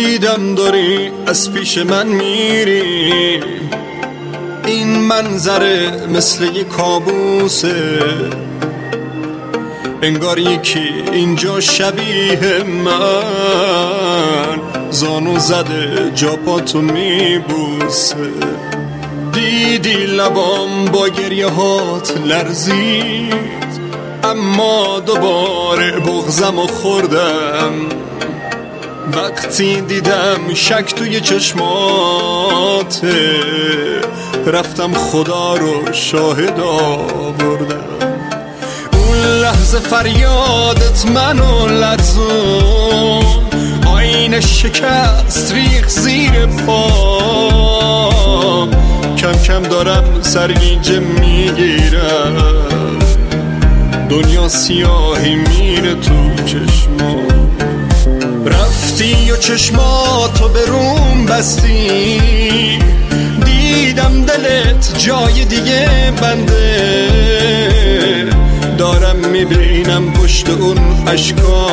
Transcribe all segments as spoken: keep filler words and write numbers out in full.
دیدم داری از پیش من میری، این منظره مثل یه کابوسه، انگار یکی اینجا شبیه من زانو زده جا پاتو میبوسه. دیدی لبام با گریه هات لرزید، اما دوباره بغزم و خوردم وقتی دیدم شک توی چشماته، رفتم خدا رو شاهد آوردم. اون لحظه فریادت منو لرزون، آینه شکست ریخ زیر پا، کم کم دارم سرگیجه میگیرم، دنیا سیاهی میره تو چشمام. رفتی و چشماتو به روم بستی، دیدم دلت جای دیگه بنده، دارم میبینم پشت اون اشکا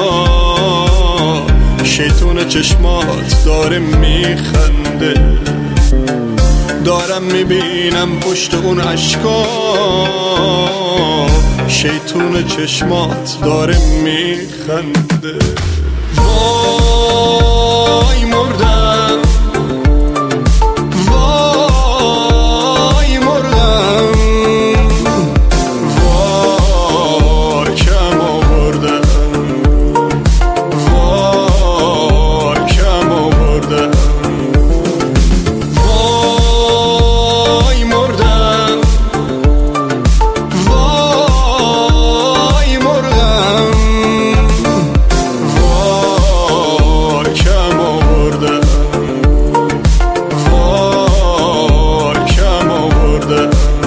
شیطون چشمات داره میخنده، دارم میبینم پشت اون اشکا شیطون چشمات داره میخنده. وای مردم، وای مردم، وای کم آوردم، وای کم آوردم، وای مردم، وای مردم، وای کم آوردم، وای کم آوردم.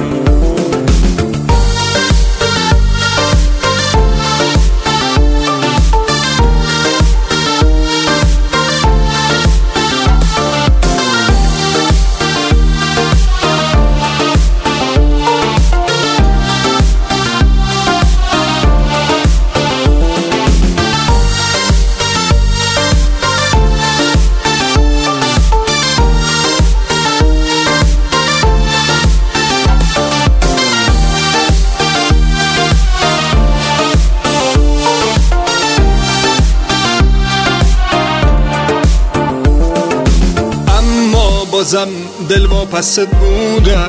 بازم دل با پست بودم،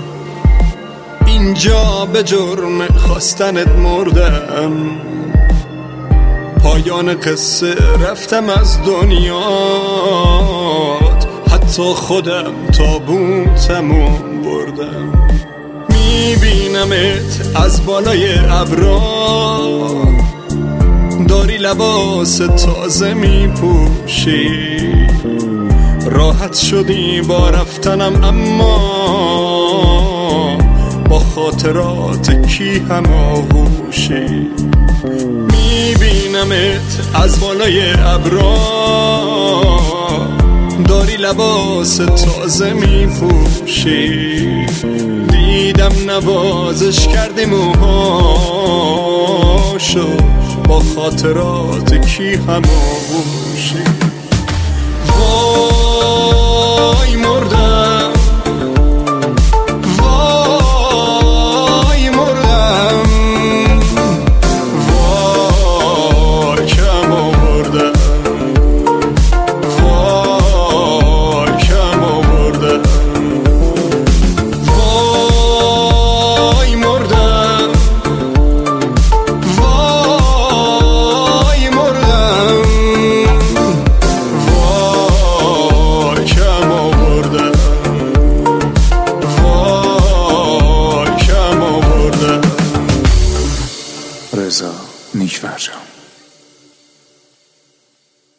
اینجا به جرم خواستنت مردم، پایان قصه رفتم از دنیات، حتی خودم تابوتمو بردم. میبینمت از بالای ابرا، داری لباس تازه میپوشی، راحت شدی با رفتنم اما با خاطرات کی هم آغوشی. میبینمت از بالای ابرا، داری لباس تازه میپوشی، دیدم نوازش کردی موهاشو با خاطرات کی هم آغوشی. وای مردم،